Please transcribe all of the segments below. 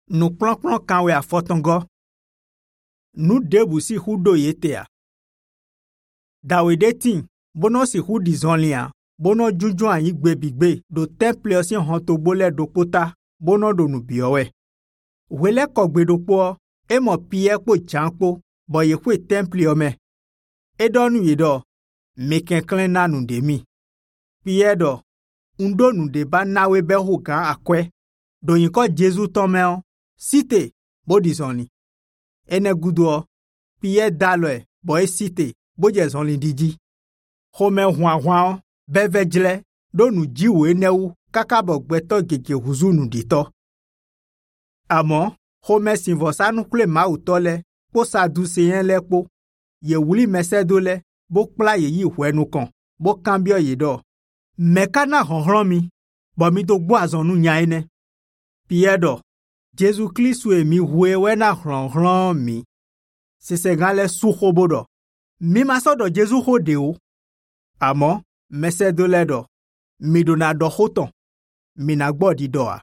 Nous plan kanwe a fotongo. Nous debu si hudo yetea. Dawede tin, bono si hudi zonlia, bono juju an yigbe bigbe, do temple osi honto bole do kota, bono do nu biowe. Wele kogbe do po, emo pie po chankpo, boye kwe temple ome. Edonu yedo, meken klena nu demi. Pie do, undo nu deba nawe be hokan akwe, do yinko Jesu tomeo, site, bodi zonli. Ene gudo, pie daloe, boye site, boje zonli diji. Home huan, bevejle, do nu jiwe neu, kakabo gbeto gege huzu nu dito. Amo, home sinvosa nu kule ma utole, po sa duseyen lepo, ye wuli mesedole, bo kpla ye yi huenu kon, bo kambio yedo. Mekana honhromi, bo mi do gbo azonu nyaine. Piedo, Jesu Kristu mi hue wena hron mi. Se gale suho bodo. Mi masodo Jesu hodeo. Amo, mesedole do. Mi do na do hoton. Mi na gbo di doa.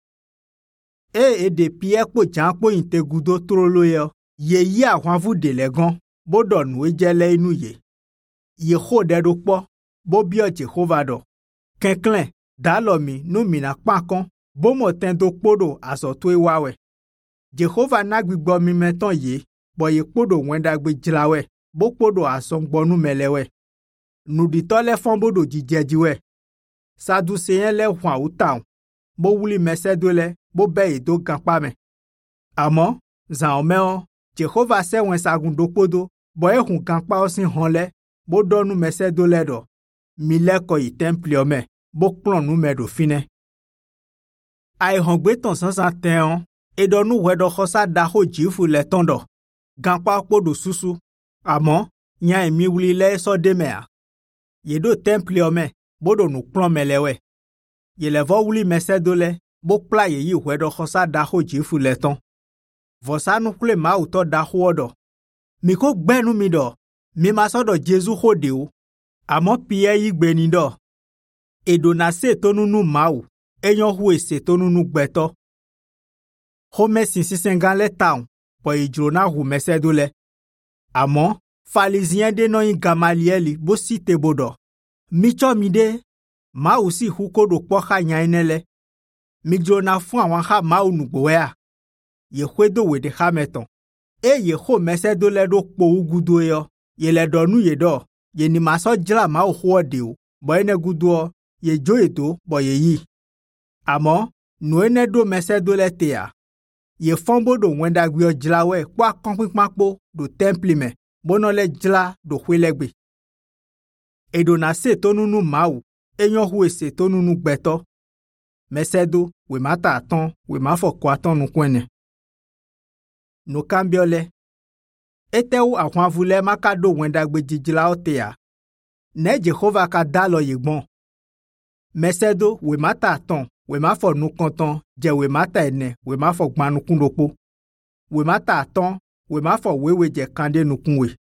E de pie po janpo inte gudo trolo yo. Ye yi ahwanvu de legon. Bodo nu ejele inu ye. Ye hode do po. Bo bio Jehova do. Kenklen, dalomi no mina pakon. Bomo tendo podo aso to wawe. Jehova nagbigbo mi meton ye. Boye podo wendagbe jlawe. Bo podo aso ngbonu melewe. Nudi tole fonbodo jijejiwe. Sadu seyen le hwan utaun. Bo wuli mesedole. Bo beye do gampame. Amo, zan omeo. Jehova se wen sagundo podo. Boye hun gampa osin honle. Bo donu mesedole do. Mile ko yi temple ome. Bo klon nu medo fine. Ai hongbe ton sansan teon. Edonu wedo khosa daho jifu le tondo. Gampa podo susu. Amo, nya emi wuli le so demea. Yedo temple ome. Bodo nu klon melewe. Yelevo wuli mesedole. Bo pla ye yi wedo khosa daho jifu le ton. Vosa nu kule ma uto daho odo. Miko gbenu mi do. Mi masodo Jesu hodeo. Amo pie yi gbeni do. Edo na se tonunu mau. Enyon huwe se tonunu gbeto. Home sinsisengan le taun. Po ijrona hu mesedole. Amo, falizien de no yin Gamalieli bo site bodo. Micho mide. Mau si huko do pocha nyainele. Mijrona fu awan ha mau nugwea. Ye hwedo wede hameton. Ye ho mesedole do po ugudo yo. Ye le donu ye do. Ye ni maso jla mau huo deo. Bo ene gudo. Ye jo edo bo ye yi. Amo, nou ene do mesedole tea. Ye fonbo do wenda gwyo jlawe kwa konkwikmakpo do temple me. Bono le jla do hwelegbe. Edo na se tonunu mau. Enyon huwe se tonunu gbeto. Mesedo, we mata aton, we mafo kwa aton nou kwene. No kambiole. Ete ou ahwanvule makado wenda gbe jijla o tea. Ne Jehova ka dalo yegbon. Mesedo, we mata aton, we mafo nou konton, je we mata ene, we mafo gman nou kundopo. We mata aton, we mafo wewe je kande nou kunwe.